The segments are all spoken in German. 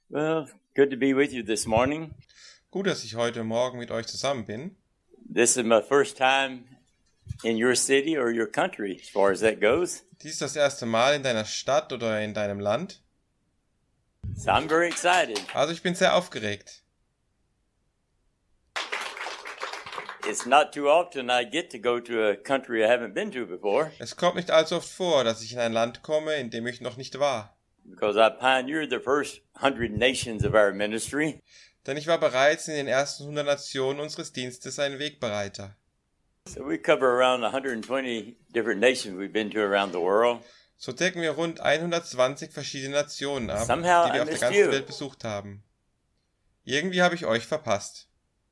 Well, good to be with you this morning. Gut, dass ich heute Morgen mit euch zusammen bin. This is my first time in your city or your country, as far as that goes. Dies ist das erste Mal in deiner Stadt oder in deinem Land. So I'm very excited. Also ich bin sehr aufgeregt. It's not too often I get to go to a country I haven't been to before, Es kommt nicht allzu oft vor, dass ich in ein Land komme, in dem ich noch nicht war. because I pioneered the first 100 nations of our ministry. Denn ich war bereits in den ersten 100 Nationen unseres Dienstes ein Wegbereiter. So we cover around 120 different nations we've been to around the world. So decken wir rund 120 verschiedene Nationen ab, Somehow die wir I auf der missed ganzen you. Welt besucht haben. Irgendwie habe ich euch verpasst.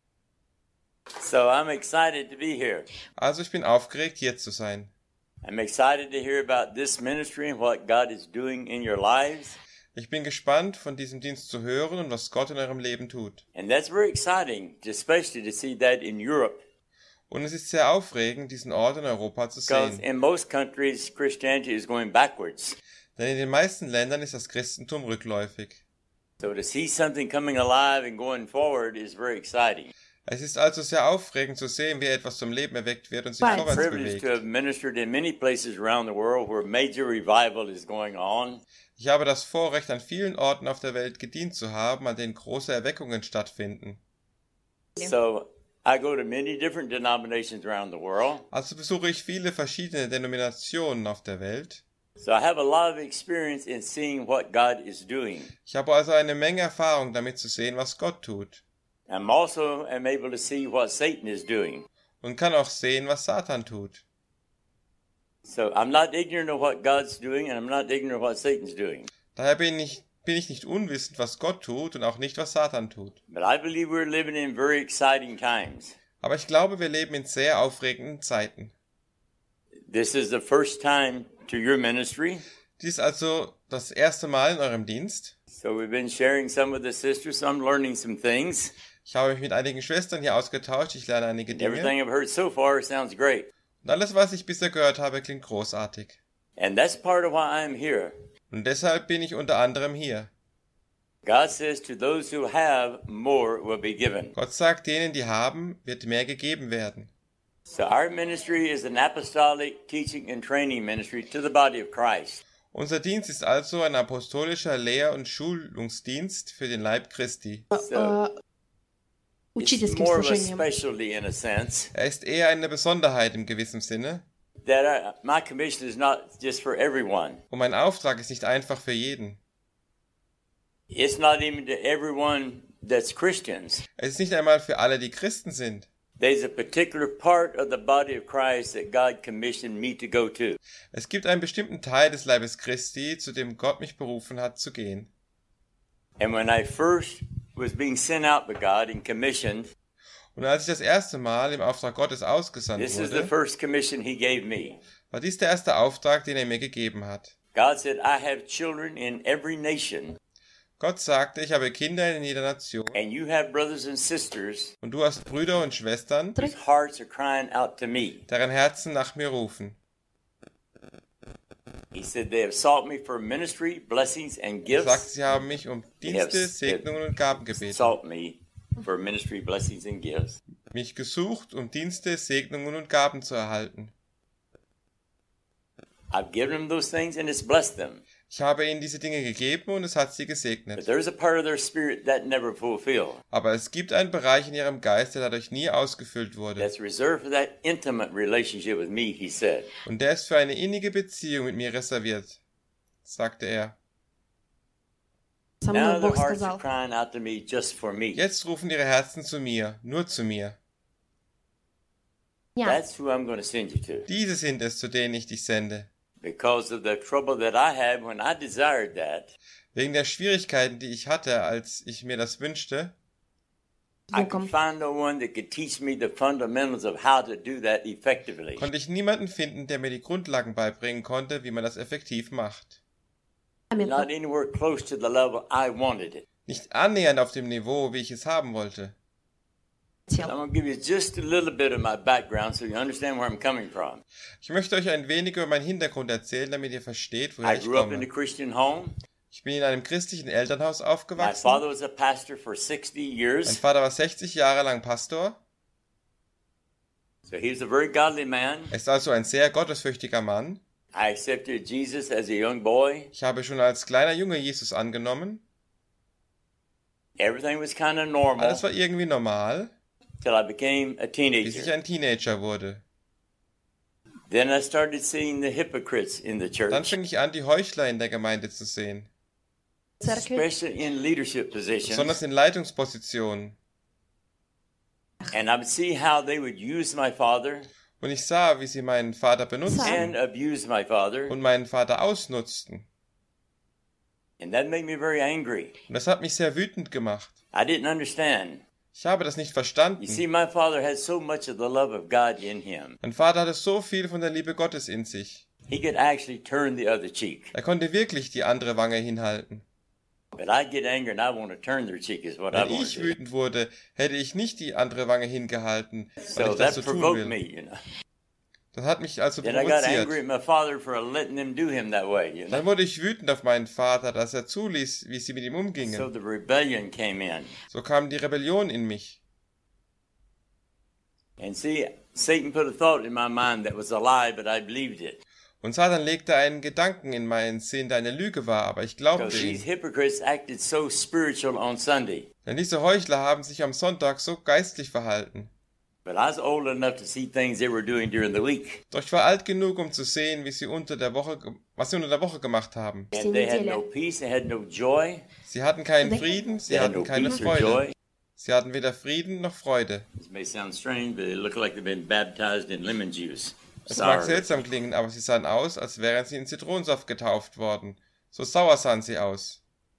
So I'm excited to be here. Also ich bin aufgeregt, hier zu sein. I'm excited to hear about this ministry and what God is doing in your lives. Ich bin gespannt, von diesem Dienst zu hören und was Gott in eurem Leben tut. And that's very exciting, especially to see that in Europe. Und es ist sehr aufregend, diesen Ort in Europa zu Because sehen. in most countries, Christianity is going backwards. Denn in den meisten Ländern ist das Christentum rückläufig. So to see something coming alive and going forward is very exciting. Es ist also sehr aufregend zu sehen, wie etwas zum Leben erweckt wird und sich Right. vorwärts Privileged to have bewegt. ministered in many places around the world where major revival is going on. Ich habe das Vorrecht, an vielen Orten auf der Welt gedient zu haben, an denen große Erweckungen stattfinden. So I go to many different denominations around the world. Also besuche ich viele verschiedene Denominationen auf der Welt. So I have a lot of experience in seeing what God is doing. Ich habe also eine Menge Erfahrung damit zu sehen, was Gott tut. I'm also able to see what Satan is doing. Und kann auch sehen, was Satan tut. So I'm not ignorant of what God's doing, and I'm not ignorant of what Satan's doing. Daher bin ich nicht unwissend, was Gott tut und auch nicht, was Satan tut. But I believe we're living in very exciting times. Aber ich glaube, wir leben in sehr aufregenden Zeiten. This is the first time to your ministry. Dies ist also das erste Mal in eurem Dienst. So we've been sharing some with the sisters, so I'm learning some things. Ich habe mich mit einigen Schwestern hier ausgetauscht, ich lerne einige Dinge. Everything I've heard so far sounds great. Und alles, was ich bisher gehört habe, klingt großartig. And that's part of why I'm here. Und deshalb bin ich unter anderem hier. God says to those who have, more will be given. Gott sagt, denen, die haben, wird mehr gegeben werden. So our ministry is an apostolic teaching and training ministry to the body of Christ. Unser Dienst ist also ein apostolischer Lehr- und Schulungsdienst für den Leib Christi. So it's Учительским more of a служением. specialty in a sense. Er ist eher eine Besonderheit im gewissen Sinne. That my commission is not just for everyone. Und mein Auftrag ist nicht einfach für jeden. It's not even to everyone that's Christians. Es ist nicht einmal für alle, die Christen sind. There's a particular part of the body of Christ that God commissioned me to go to. Es gibt einen bestimmten Teil des Leibes Christi, zu dem Gott mich berufen hat, zu gehen. And when I first was being sent out by God and commissioned, Und als ich das erste Mal im Auftrag Gottes ausgesandt this is the wurde, first commission He gave me. war dies der erste Auftrag, den er mir gegeben hat. God said, I have children in every nation, Gott sagte, ich habe Kinder in jeder Nation and you have brothers and sisters und du hast Brüder und Schwestern, whose hearts are crying out to me. deren Herzen nach mir rufen. He said, they have sought me for ministry, blessings, and Er sagt, gifts. sie haben mich um Dienste, Segnungen und Gaben gebeten. Sought me for ministry, blessings, and gifts. Mich gesucht, um Dienste, Segnungen und Gaben zu erhalten. I've given them those things and it's blessed them. Ich habe ihnen diese Dinge gegeben und es hat sie But gesegnet. there's a part of their spirit that never fulfilled. Aber es gibt einen Bereich in ihrem Geist, der dadurch nie ausgefüllt wurde. That's reserved for that intimate relationship with me, he said. Und der ist für eine innige Beziehung mit mir reserviert, sagte er. Со Now мной their Бог hearts are сказал. crying out to me just for me. Jetzt rufen ihre Herzen zu mir, nur zu mir. Меня. That's who I'm going to send you to. Diese sind es, zu denen ich dich sende. Because of the trouble that I had when I desired that, Wegen der Schwierigkeiten, die ich hatte, als ich mir das wünschte, I could find no one that could teach me the fundamentals of how to do that effectively. konnte ich niemanden finden, der mir die Grundlagen beibringen konnte, wie man das effektiv macht. Not anywhere close to the level I wanted it. Nicht annähernd auf dem Niveau, wie ich es haben wollte. So I'm going to give you just a little bit of my background so you understand where I'm coming from. Ich möchte euch ein wenig über meinen Hintergrund erzählen, damit ihr versteht, woher I ich grew up in a komme. Christian home. Ich bin in einem christlichen Elternhaus My aufgewachsen. father was a pastor for 60 Mein years, Vater war 60 Jahre lang Pastor. so he was a very godly man. Er ist also ein sehr gottesfürchtiger Mann. I accepted Jesus as a young boy. Ich habe schon als kleiner Junge Jesus angenommen. Everything was kind of normal Alles war irgendwie normal, till I became a bis ich teenager. ein Teenager wurde. Then I started seeing the hypocrites in the Dann church, fing ich an, die Heuchler in der Gemeinde zu sehen, Церкви. especially in leadership positions. besonders in Leitungspositionen. And I would see how they would use my father Und ich sah, wie sie meinen Vater benutzten and abuse my father. und meinen Vater ausnutzten. And that made me very angry. Und das hat mich sehr wütend gemacht. I didn't understand. Ich habe das nicht You verstanden. see, my father had so much of the love of God in him. Mein Vater hatte so viel von der Liebe Gottes in sich. He could actually turn the other cheek. Er konnte wirklich die andere Wange hinhalten. But I'd get angry and I want to turn their cheek is what I Wenn want ich to do. wütend wurde, hätte ich nicht die andere Wange hingehalten, weil So ich das that so tun provoked me, will. you know. Das hat mich also Then I got angry provoziert. at my father for letting them do him that way, you know. Dann wurde ich wütend auf meinen Vater, dass er zuließ, wie sie mit ihm So umgingen. the rebellion came in. So kam die Rebellion in mich. And see, Satan put a thought in my mind that was a lie, but I believed it. Und Satan legte einen Gedanken in meinen Sinn, der eine Lüge war, aber ich glaubte Because these ihn. hypocrites acted so spiritual on Sunday. Denn diese Heuchler haben sich am Sonntag so geistlich verhalten. But I was old enough to see things they were doing during the week. Doch ich war alt genug, um zu sehen, wie sie was sie unter der Woche gemacht haben. And they had no peace, they had no joy. Sie hatten keinen Frieden, sie They had no hatten keine peace or Freude. joy. Sie hatten weder Frieden noch Freude. This may sound strange, but they look like they've been baptized in lemon juice. Es mag Sour. seltsam klingen, aber sie sahen aus, als wären sie in Zitronensaft getauft worden. So sauer sahen sie aus.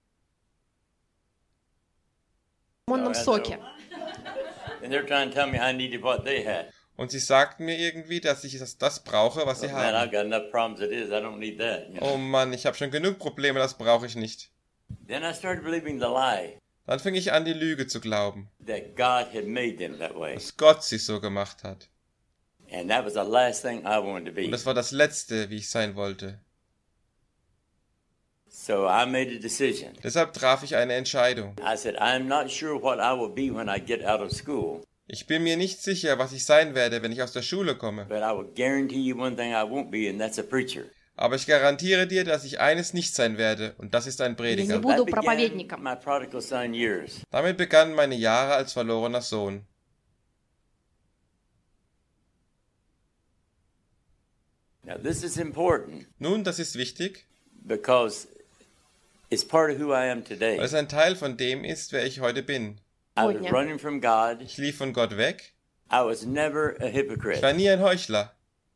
В лимонном соке. And they're trying to tell me I needed what they had. Und sie sagten mir irgendwie, dass ich das brauche, was sie Man, I've haben. got enough problems as it is. I don't need that. You know? Oh Mann, ich habe schon genug Probleme, das brauche ich nicht. Then I started believing the lie Dann fing ich an, die Lüge zu glauben, that God had made them that way. dass Gott sie so gemacht hat. And that was the last thing I wanted to Und be. das war das Letzte, wie ich sein wollte. So I made a decision. Deshalb traf ich eine Entscheidung. I said, I'm not sure what I will be when I get out of school, Ich bin mir nicht sicher, was ich sein werde, wenn ich aus der Schule komme. but I will guarantee you one thing I won't be, and that's a preacher. Aber ich garantiere dir, dass ich eines nicht sein werde, und das ist ein Prediger. Я не буду That began проповедником. my prodigal son years. Damit begannen meine Jahre als verlorener Sohn. Now this is important Nun, das ist wichtig, because it's part of who I am today. weil es ein Teil von dem ist, wer ich heute bin. I was Сегодня. running from God. Ich lief von Gott weg. I was never a Ich war hypocrite. nie ein Heuchler.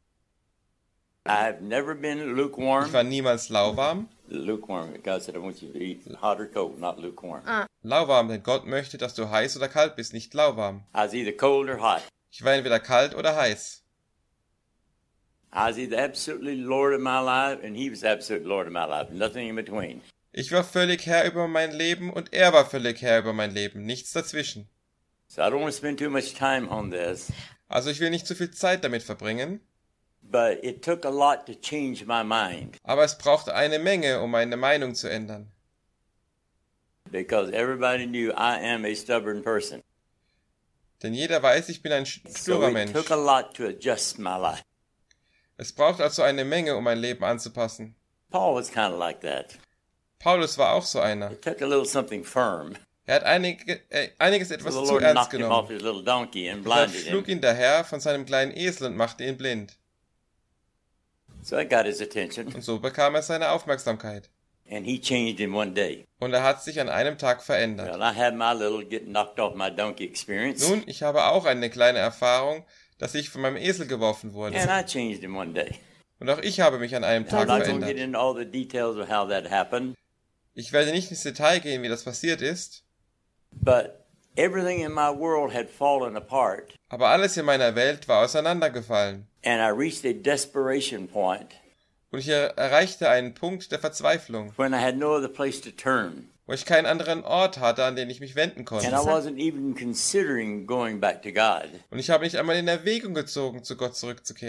I've never been Ich lukewarm. war niemals lauwarm. Lukewarm. God said, I want you to eat hot or cold, not lukewarm. Lauwarm, denn Gott möchte, dass du heiß oder kalt bist, nicht lauwarm. I was either cold or hot. Ich war entweder kalt oder heiß. I was either absolutely Lord of my life, and he was absolute Lord of my life. Nothing in between. Ich war völlig Herr über mein Leben und er war völlig Herr über mein Leben. Nichts dazwischen. So I don't want to spend too much time on this, Also ich will nicht zu viel Zeit damit verbringen, but it took a lot to change my mind aber es brauchte eine Menge, um meine Meinung zu ändern. because everybody knew I am a stubborn person. Denn jeder weiß, ich bin ein So sturer it Mensch. took a lot to adjust my life. Es braucht also eine Menge, um mein Leben anzupassen. Paul was kind of like that. Paulus war auch so einer. It took a little something firm. Er hat einiges So etwas the zu Lord ernst knocked him off genommen. his little donkey and Deshalb blinded schlug him. ihn der Herr von seinem kleinen Esel und machte ihn blind. So I got his attention, Und so bekam er seine Aufmerksamkeit. and he changed in one day. Und er hat sich an einem Tag verändert. Well, I had my little get knocked off my donkey experience, Nun, ich habe auch eine kleine Erfahrung, dass ich von meinem Esel geworfen wurde. and I changed in one day. Und auch ich habe mich an einem I'm Tag not going to get verändert. into all the details of how that happened, Ich werde nicht ins Detail gehen, wie das passiert ist, but everything in my world had fallen apart, aber alles in meiner Welt war auseinandergefallen. and I reached a desperation point Und ich erreichte einen Punkt der Verzweiflung, when I had no other place to turn, wo ich keinen anderen Ort hatte, an den ich mich wenden and konnte. I wasn't even considering going back to God. Und ich habe nicht einmal in Erwägung gezogen, zu Gott zurückzukehren.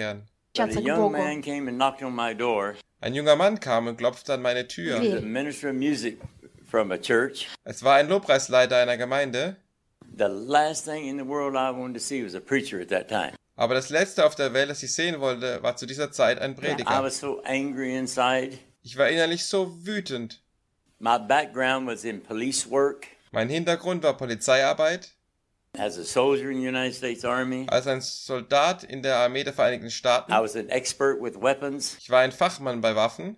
But a Обращаться к young Богу. man came and knocked on my door. Ein junger Mann kam und klopfte an meine Tür. He was a minister of music from a church. Es war ein Lobpreisleiter einer Gemeinde, The last thing in the world I wanted to see was a preacher at that time. aber das Letzte auf der Welt, das ich sehen wollte, war zu dieser Zeit ein I Prediger. was so angry inside. Ich war innerlich so wütend. My background was in police work Mein Hintergrund war Polizeiarbeit. as a soldier in the United States Army. Als ein Soldat in der Armee der Vereinigten Staaten. I was an expert with weapons. Ich war ein Fachmann bei Waffen.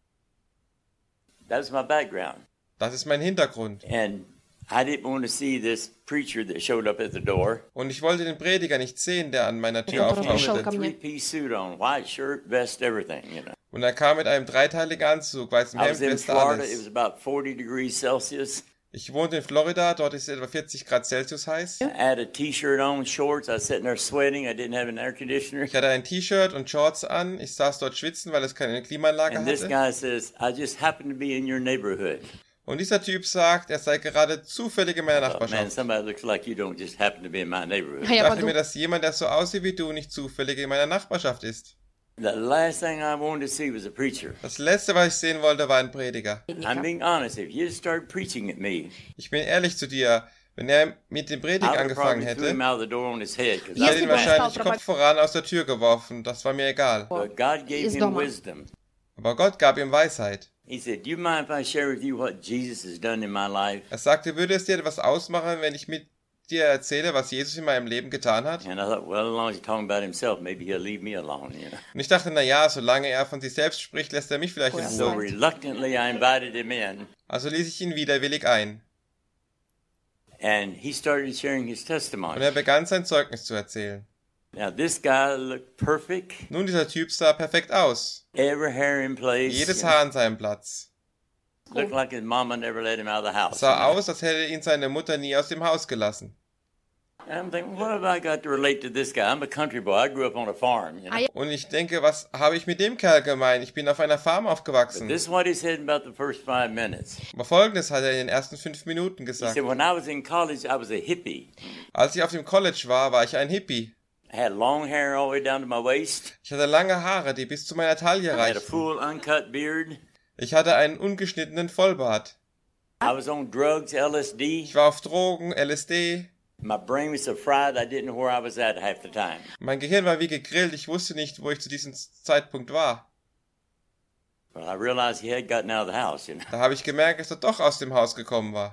That was my background. Das ist mein Hintergrund. And I didn't want to see this preacher that showed up at the door. Und ich wollte den Prediger nicht sehen, der an meiner Tür Ja, He Пришел had ко a мне. three-piece suit on, white shirt, vest, everything, you know. Und er kam mit einem dreiteiligen Anzug, weißem I Hemd, was in Weste, Florida. It was alles. about 40 degrees Celsius. Ich wohnte in Florida, dort ist es etwa 40 Grad Celsius heiß. I had a T-shirt on, shorts. I was sitting there sweating. I didn't have an air conditioner. Ich hatte ein T-Shirt und Shorts an. Ich saß dort schwitzen, weil es keine Klimaanlage And this hatte. guy says, I just happened to be in your neighborhood. Und dieser Typ sagt, er sei gerade zufällig in meiner I thought, man, Nachbarschaft. somebody looks like you don't just happen to be in my neighborhood. А Ich я dachte mir, подумала, dass jemand, der so aussieht wie du, nicht zufällig in meiner Nachbarschaft ist. The last thing I wanted to see was a preacher. Das Letzte, was ich sehen wollte, war ein Prediger. I'm being honest. If you had started preaching at me, Ich bin ehrlich zu dir, wenn er mit dem I Predigen would have angefangen probably threw hätte, him out of the door on his head. 'Cause ich hätte I ihn Если was бы он wahrscheinlich стал Kopf voran aus der Tür geworfen. Das war mir egal. But God gave Из him дома. wisdom. Aber Gott gab ihm Weisheit. He said, do you mind if I share with you what Jesus has done in my life? Er sagte, würde es dir etwas ausmachen, wenn ich mit dir erzähle, was Jesus in meinem Leben getan hat? And I thought, well, as long as he's talking about himself, maybe he'll leave me alone, you know. Und ich dachte, na ja, solange er von sich selbst spricht, lässt er mich vielleicht in So Ruhe. reluctantly, I invited him in. Also ließ ich ihn widerwillig ein. And he started sharing his Und testimony. er begann sein Zeugnis zu erzählen. Now, this guy looked perfect. Nun, dieser Typ sah perfekt aus. Every hair in place. Jedes Haar an seinem Platz. Looked like his mama never let him out of the house. Sah aus, als hätte ihn seine Mutter nie aus dem Haus gelassen. And I'm thinking, what have I got to relate to this guy? I'm a country boy. I grew up on a farm, you know. А я Und ich denke, was habe ich mit dem Kerl gemeint? Ich bin auf einer Farm But aufgewachsen. this is what he said in about the first 5 minutes. Aber Folgendes hat er in den ersten 5 Minuten He gesagt. said, when I was in college, I was a hippie. Als ich auf dem College war, war ich ein Hippie. I had long hair all the way down to my waist. Ich hatte lange Haare, die bis zu meiner Taille I had a reichten. full uncut beard. Ich hatte einen ungeschnittenen Vollbart. I was on drugs, LSD. Ich war auf Drogen, LSD. My brain was so fried I didn't know where I was at half the time. Mein Gehirn war wie gegrillt. Ich wusste nicht, wo ich zu diesem Zeitpunkt war. Well, I realized he had gotten out of the house, you know. Da habe ich gemerkt, dass er doch aus dem Haus gekommen war.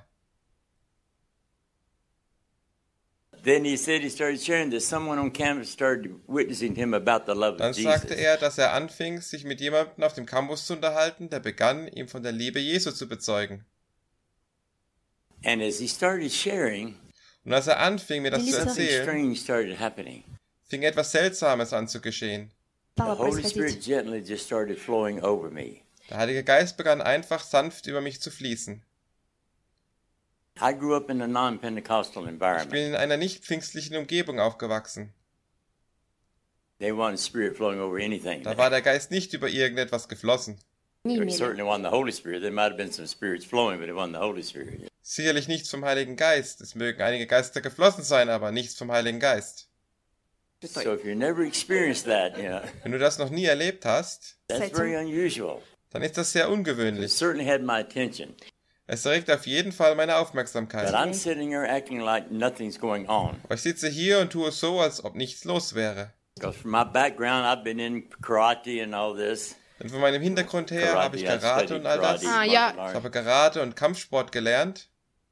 Then he said he started sharing that someone on campus started witnessing to him about the love Dann of Jesus. sagte er, dass er anfing, sich mit jemandem auf dem Campus zu unterhalten, der begann, ihm von der Liebe Jesu zu bezeugen. And as he started sharing, Und als er anfing, mir das zu Something something erzählen, strange started happening. fing etwas Seltsames an zu geschehen. The стало Holy Spirit происходить. gently just started flowing over me. Der Heilige Geist begann einfach sanft über mich zu fließen. I grew up in a non-Pentecostal Ich environment. bin in einer nicht pfingstlichen Umgebung aufgewachsen. They wanted Spirit flowing over anything. Da war der Geist nicht über irgendetwas geflossen. Не It имели. certainly wasn't the Holy Spirit. There might have been some spirits flowing, but it wasn't the Holy Spirit. Sicherlich nichts vom Heiligen Geist. Es mögen einige Geister geflossen sein, aber nichts vom Heiligen Geist. So if you've never experienced that, you know, Wenn du das noch nie erlebt hast, that's very unusual. dann ist das sehr It ungewöhnlich. certainly had my attention. Es erregt auf jeden Fall meine But Aufmerksamkeit. I'm sitting here acting like nothing's going on. Aber ich sitze hier und tue so, als ob nichts los wäre. Because from my background, I've been in karate and all this. Denn von meinem Hintergrund her habe ich I Karate studied und all das. karate, Ah, martial ja. Ich arts. habe Karate und Kampfsport gelernt.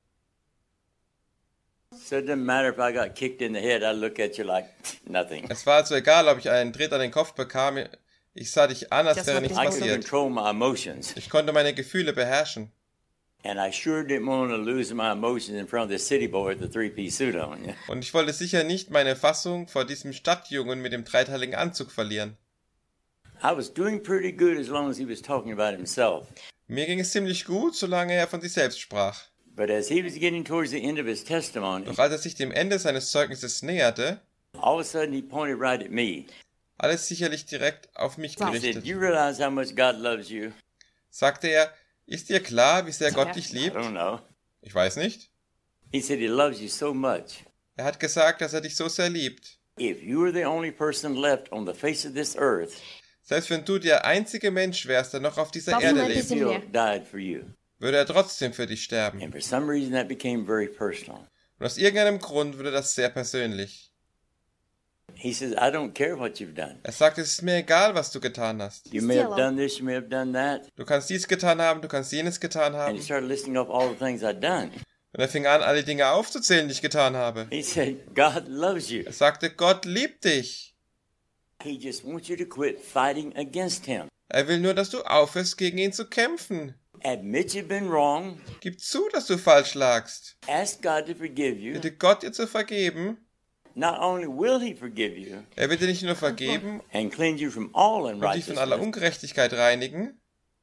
So it doesn't matter if I got kicked in the head, I look at you like nothing. Es war also egal, ob ich einen Tritt an den Kopf bekam. Ich sah dich an, als Das wäre war nichts I could passiert. control my emotions. Ich konnte meine Gefühle beherrschen. And I sure didn't want to lose my emotions in front of this city boy with the three-piece suit on. Yeah. Und ich wollte sicher nicht meine Fassung vor diesem Stadtjungen mit dem dreiteiligen Anzug verlieren. I was doing pretty good as long as he was talking about himself. Mir ging es ziemlich gut, solange er von sich selbst sprach. But as he was getting towards the end of his testimony, Doch als er sich dem Ende seines Zeugnisses näherte, all of a sudden he pointed right at me. alles sicherlich direkt auf mich He said, gerichtet, you realize how much God loves you? sagte er, ist dir klar, wie sehr Gott dich I liebt? don't know. Ich weiß nicht. He said he loves you so much Er hat gesagt, dass er dich so sehr liebt, If you were the only person left on the face of this earth, Selbst wenn du der einzige Mensch wärst, der noch auf dieser Warum Erde hat he lebt, es- still died for you. würde er trotzdem für dich sterben. And for some reason that became very personal. Und aus irgendeinem Grund wurde das sehr persönlich. He says, I don't care what you've done. Er sagt, es ist mir egal, was du getan hast. You may have Сделал. done this, you may have done that. Du kannst dies getan haben, du kannst jenes getan And haben. he started listing off all the things I'd done. Und er fing an, alle Dinge aufzuzählen, die ich getan habe. He said, God loves you. Er sagte, Gott liebt dich. He just wants you to quit fighting against him. Er will nur, dass du aufhörst, gegen ihn zu kämpfen. Admit you've been wrong. Gib zu, dass du falsch lagst. Ask God to forgive you. Bitte Gott, dir zu vergeben. Not only will he forgive you Er wird dir nicht nur vergeben and cleanse you from all und dich von aller unrighteousness, Ungerechtigkeit reinigen,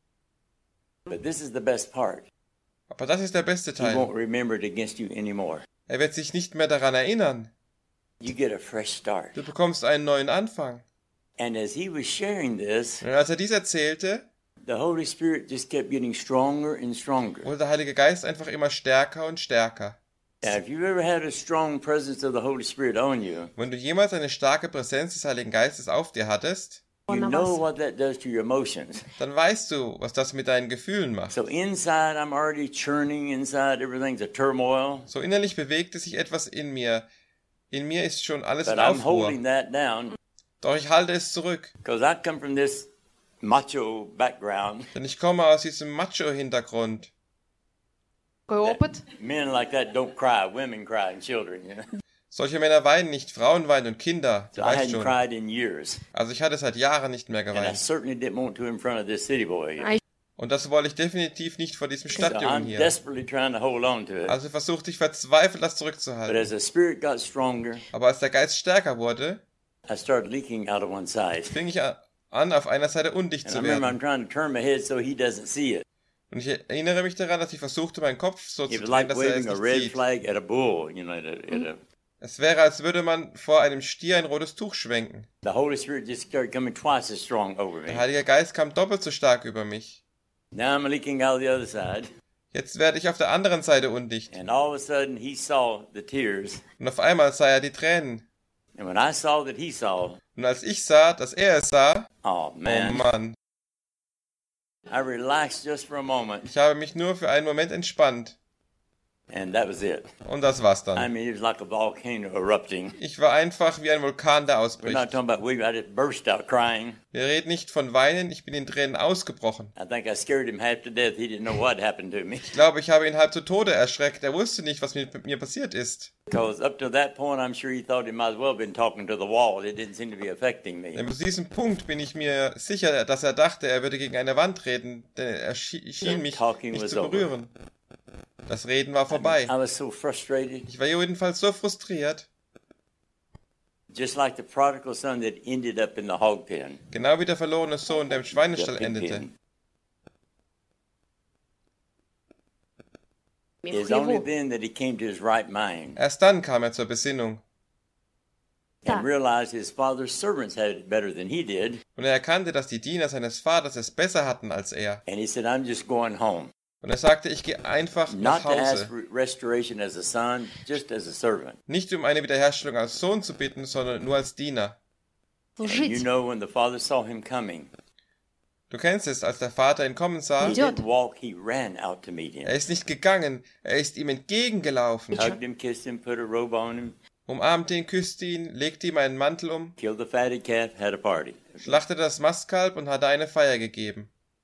but this is the best part. aber das ist der beste He won't Teil. remember it against you anymore. Er wird sich nicht mehr daran erinnern. You get a fresh start. Du bekommst einen neuen Anfang. And as he was sharing this, Und als er dies erzählte, the Holy Spirit just kept getting stronger and stronger. wurde der Heilige Geist einfach immer stärker und stärker. Now, if you've ever had a strong presence of the Holy Spirit on you, Wenn du jemals eine starke Präsenz des Heiligen Geistes auf dir hattest, you On know us. what that does to your emotions. dann weißt du, was das mit deinen Gefühlen macht. So inside, I'm already churning inside. Everything's a turmoil. So innerlich bewegte sich etwas in mir. In mir ist schon alles But in I'm Aufruhr. holding that down Doch ich halte es zurück, because I come from this macho background. denn ich komme aus diesem Macho-Hintergrund. Какой опыт? Men like that don't cry. Women cry and children, you know. Solche Männer weinen nicht, Frauen weinen und Kinder. Du So I weißt hadn't schon. cried in years. Also ich hatte seit Jahren nicht mehr And I geweint. certainly didn't want to in front of this city boy. You know. I Und das wollte ich definitiv nicht vor diesem So Stadtjungen I'm hier. desperately trying to hold on to it. Also versuchte ich verzweifelt, das But zurückzuhalten. as the Spirit got stronger, Aber als der Geist stärker wurde, I started leaking out of one side. fing ich an, auf einer Seite undicht And I zu remember werden. I'm trying to turn my head so he doesn't see it. Und ich erinnere mich daran, dass ich versuchte, meinen Kopf so It zu was drehen, like dass er es waving a nicht red sieht. flag at a bull, you know. Es wäre, als würde man vor einem Stier ein rotes Tuch schwenken. The Holy Spirit just started coming twice as strong over Der me. Heilige Geist kam doppelt so stark über mich. Now I'm leaking out the other side. Jetzt werde ich auf der anderen Seite undicht. And all of a sudden he saw the tears. Und auf einmal sah er die Tränen. And when I saw that he saw, Und als ich sah, dass er es sah, oh oh man, Mann, I relaxed just for a moment. ich habe mich nur für einen Moment entspannt. And that was it. Und das war's I dann. mean, it was like a volcano erupting. Ich war einfach wie ein Vulkan, der We're ausbricht. not talking about weeping. I just burst out crying. Wir reden nicht von Weinen, ich bin in Tränen ausgebrochen. I think I scared him half to death. He didn't know what happened to me. Ich glaube, ich habe ihn halb zu Tode erschreckt. Er wusste nicht, was mit mir passiert ist. Because up to that point, I'm sure he thought he might as well have been talking to the wall. It didn't seem to be affecting me. Denn bis diesem Punkt bin ich mir sicher, dass er dachte, er würde gegen eine Wand reden, denn er schien mich Talking nicht was zu over. berühren. Das Reden war vorbei. I was so frustrated. Ich war jedenfalls so frustriert, Just like the prodigal son that ended up in the hog pen. genau wie der verlorene Sohn, der im Schweinestall The pig endete. pen. в It's only хлеву. then that he came to his right mind Erst dann kam er zur Besinnung and realized his father's servants had it better than he did. und er erkannte, dass die Diener seines Vaters es besser hatten als er. And he said, I'm just going home. Und er sagte, ich gehe einfach Not nach to ask Hause. for restoration as a son, just as a servant. Nicht um eine Wiederherstellung als Sohn zu bitten, sondern nur als Diener. And you Служить. know, when the father saw him coming, Du kennst es, als der Vater ihn kommen sah. he Идет. didn't walk, he ran out to meet him. Er ist nicht gegangen, er ist ihm entgegengelaufen, Hugged him, kissed him, put a robe on him, umarmte ihn, küsste ihn, legte ihm einen Mantel um, killed the fatted calf, had a party. schlachtete das Mastkalb und hatte eine Feier gegeben.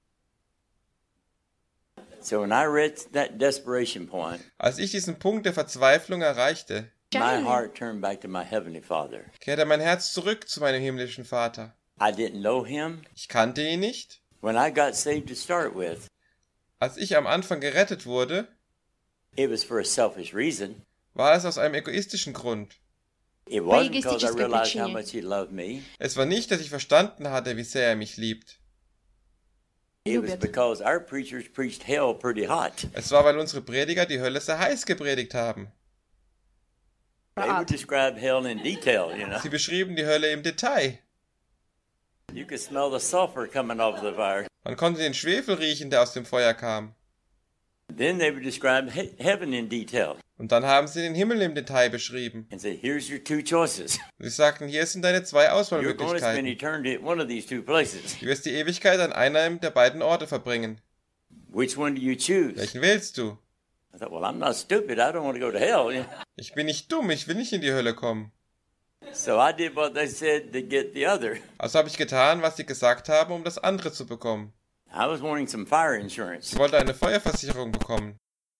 So when I reached that desperation point, Als ich diesen Punkt der Verzweiflung erreichte, my Отчаяние. heart turned back to my heavenly Father. kehrte mein Herz zurück zu meinem himmlischen Vater. I didn't know him. Ich kannte ihn nicht. When I got saved to start with, Als ich am Anfang gerettet wurde, it was for a selfish reason. war es aus einem egoistischen Grund. It wasn't because I эгоистической realized how причине. much he loved me. Es war nicht, dass ich verstanden hatte, wie sehr er mich liebt. It was Любит. because our preachers preached hell pretty hot. Es war, weil unsere Prediger die Hölle sehr heiß gepredigt haben. They would describe hell in detail, you know. Sie beschrieben die Hölle im Detail. You could smell the sulfur coming off the fire. Man konnte den Schwefel riechen, der aus dem Feuer kam. Then they would describe heaven in detail Und dann haben sie den Himmel im Detail beschrieben. and say, here's your two choices. Und sie sagten, hier sind deine zwei You're going to spend Auswahlmöglichkeiten. eternity at one of these two places. Du wirst die Ewigkeit an einem der beiden Orte verbringen. Which one do you choose? Welchen wählst du? I thought, well, I'm not stupid. I don't want to go to hell. Ich bin nicht dumm, ich will nicht in die Hölle kommen. So I did what they said to get the other. Also habe ich getan, was sie gesagt haben, um das andere zu bekommen. I was wanting some fire insurance. Ich wollte eine Feuerversicherung bekommen.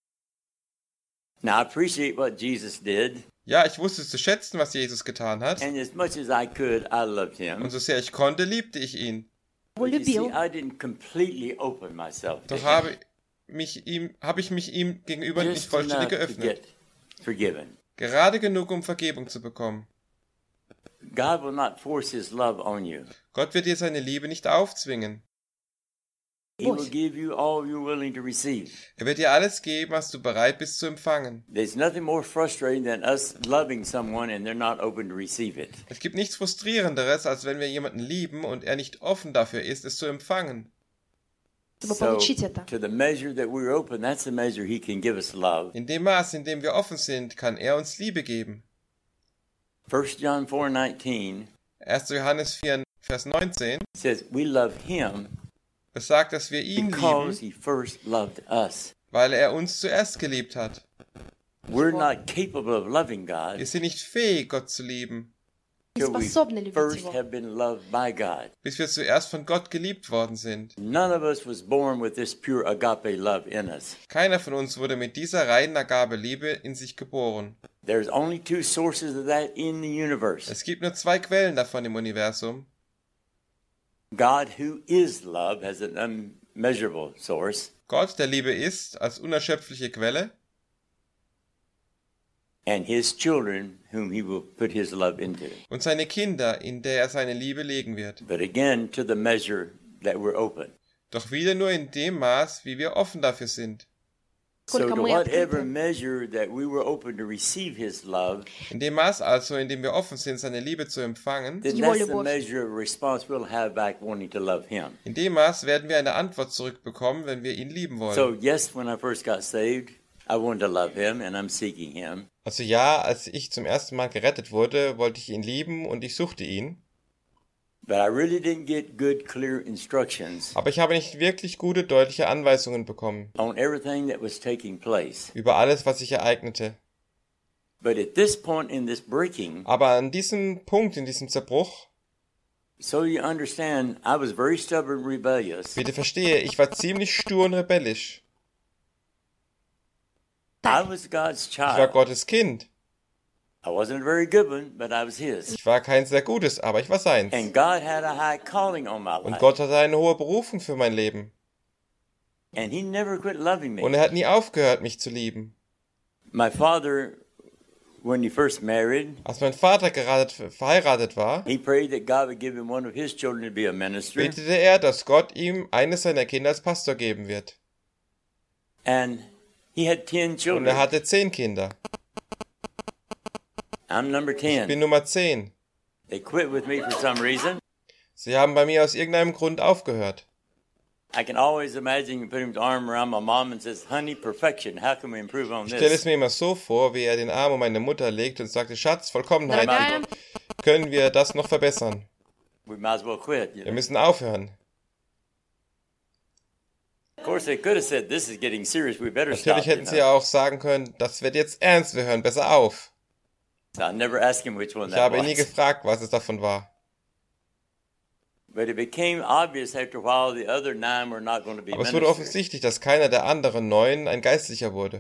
Now, I appreciate what Jesus did, Ja, ich wusste zu schätzen, was Jesus getan hat. and as much as I could, I loved him. Und so sehr ich konnte, liebte ich ihn. Его But you see, любил. I didn't completely open myself to Doch him, habe ich mich ihm gegenüber nicht just enough vollständig to geöffnet. get forgiven. Gerade genug, um Vergebung zu bekommen. God will not force his love on you. Gott wird dir seine Liebe nicht aufzwingen. He will give you all you're willing to receive. Er wird dir alles geben, was du bereit bist zu empfangen. There's nothing more frustrating than us loving someone and they're not open to receive it. Es gibt nichts Frustrierenderes, als wenn wir jemanden lieben und er nicht offen dafür ist, es zu empfangen. Чтобы So, получить это. to the measure that we're open, that's the measure he can give us love. In dem Maß, in dem wir offen sind, kann er uns Liebe geben. 1 John 4:19 1. Johannes 4, Vers 19 says we love him besagt, dass wir ihn because lieben, he first loved us. weil er uns zuerst geliebt hat. We're not capable of loving God Wir sind nicht fähig, Gott zu lieben, Не till we способны любить first его. have been loved by God. bis wir zuerst von Gott geliebt worden sind. None of us was born with this pure agape love in us. Keiner von uns wurde mit dieser reinen Agape-Liebe in sich geboren. There's only two sources of that in the universe. Es gibt nur zwei Quellen davon im Universum. God, who is love, has an unmeasurable source, Gott, der Liebe ist, als unerschöpfliche Quelle, and his children, whom he will put his love into. und seine Kinder, in der er seine Liebe legen wird. But again, to the measure that we're open. Doch wieder nur in dem Maß, wie wir offen dafür sind. So Сколько to мы whatever открыты. measure that we were open to receive his love, In dem Maß also, in dem wir offen sind, seine Liebe zu empfangen, then Его that's the любовь. measure of response we'll have back wanting to love him. in dem Maß werden wir eine Antwort zurückbekommen, wenn wir ihn lieben wollen. So yes, when I first got saved, I wanted to love him and I'm seeking him. Also ja, als ich zum ersten Mal gerettet wurde, wollte ich ihn lieben und ich suchte ihn. But I really didn't get good, clear instructions Aber ich habe nicht wirklich gute, deutliche Anweisungen bekommen on everything that was taking place. über alles, was sich ereignete. But at this point in this breaking, Aber an diesem Punkt, in diesem Zerbruch, so you understand, I was very stubborn, rebellious. bitte verstehe, ich war ziemlich stur und rebellisch. I was God's Ich war child. Gottes Kind. I wasn't a very good one, but I was his. Ich war kein sehr gutes, aber ich war seins. And God had a high calling on my Und life. Gott hatte eine hohe Berufung für mein Leben. And he never quit loving Und me. er hat nie aufgehört, mich zu lieben. My father, when he first married, Als mein Vater gerade verheiratet war, he prayed that God would give him one of his children to be a minister. betete er, dass Gott ihm eines seiner Kinder als Pastor geben wird. And he had 10 Und er children. hatte 10 Kinder. I'm number Ich bin 10. Nummer 10. They quit with me for some reason. Sie haben bei mir aus irgendeinem Grund aufgehört. I can always imagine you put his arm around my mom and says, honey, perfection. How can we improve on Ich stelle es this? mir immer so vor, wie er den Arm um meine Mutter legt und sagte, Schatz, Vollkommenheit, Дорогая, können wir das noch verbessern? We might as well quit. You Wir know? müssen aufhören. Of course, they could have said, this is getting serious. We better stop. Natürlich hätten sie ja auch sagen können, das wird jetzt ernst, wir hören besser auf. So I never asked him which one Ich that habe ihn nie was. gefragt, was es davon war. But it became obvious after a while the other 9 were not going to be Aber es wurde ministers. offensichtlich, dass keiner der anderen 9 ein Geistlicher wurde.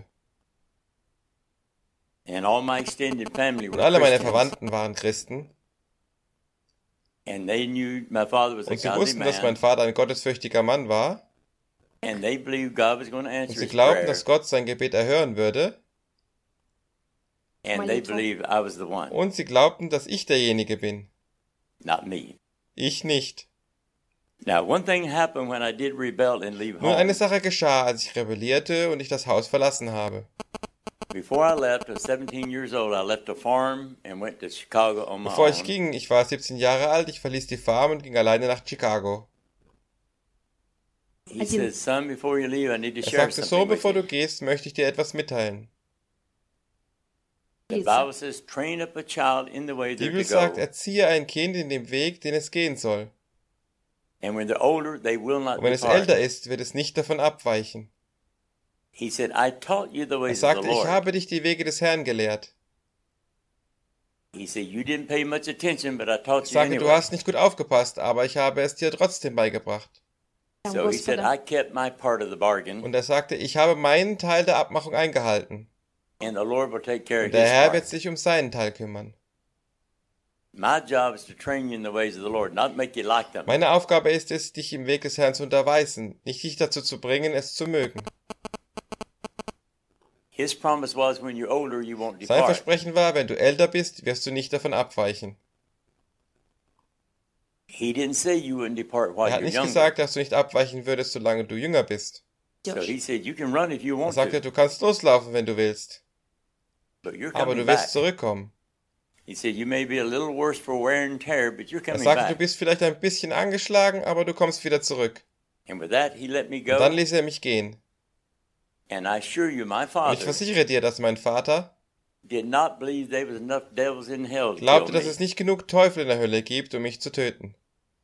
And all my extended family Und were alle meine Christians. Verwandten waren Christen. And they knew my father was a Und sie godly wussten, dass mein man. Vater ein gottesfürchtiger Mann war. And they believed God was going to Und answer sie his glaubten, prayer. dass Gott sein Gebet erhören würde. And they Молитва. believed I was the one, Und sie glaubten, dass ich derjenige bin. not me. Ich nicht. Now, one thing happened when I did rebel and leave Nur eine home. Sache geschah, als ich rebellierte und ich das Haus verlassen habe. Before I left, I was 17 years old. I left a farm and went to Chicago on my Bevor ich own. ging, ich war 17 Jahre alt, ich verließ die Farm und ging alleine nach Chicago. He Один. says, son, before you leave, I need to Er share sagte, so something with bevor you. du gehst, möchte ich dir etwas mitteilen. The Bible says, train up a child in the way Die they're Bibel to sagt, go. erziehe ein Kind in dem Weg, den es gehen soll. And when they're older, they will not Und wenn es depart. älter ist, wird es nicht davon abweichen. He said, I taught you the Er ways of sagte, the ich Lord. habe dich die Wege des Herrn gelehrt. He said, you didn't pay much attention, but I taught Ich you sagte, du anyway. hast nicht gut aufgepasst, aber ich habe es dir trotzdem beigebracht. So he said, I kept my part of the bargain, Und er sagte, ich habe meinen Teil der Abmachung eingehalten. and the Lord will take care of Und der his Herr wird part. sich um seinen Teil kümmern. My job is to train you in the ways of the Lord, not make you like them. Meine Aufgabe ist es, dich im Weg des Herrn zu unterweisen, nicht dich dazu zu bringen, es zu mögen. His promise was, when you're older, you won't Sein depart. Versprechen war, wenn du älter bist, wirst du nicht davon abweichen. He didn't say you wouldn't depart while Er hat you're nicht younger. gesagt, dass du nicht abweichen würdest, solange du jünger bist. So he said, you can run if you Er want sagte, to, du kannst loslaufen, wenn du willst, but you're aber coming du wirst back. zurückkommen. He said, you may be a little worse for wear and tear, but you're Er coming sagte, du back. bist vielleicht ein bisschen angeschlagen, aber du kommst wieder zurück. And with that, he let me Und dann go. ließ er mich gehen. And I assure you, my Und ich father versichere dir, dass mein Vater did not believe there was enough devils in hell to glaubte, kill dass me. es nicht genug Teufel in der Hölle gibt, um mich zu töten.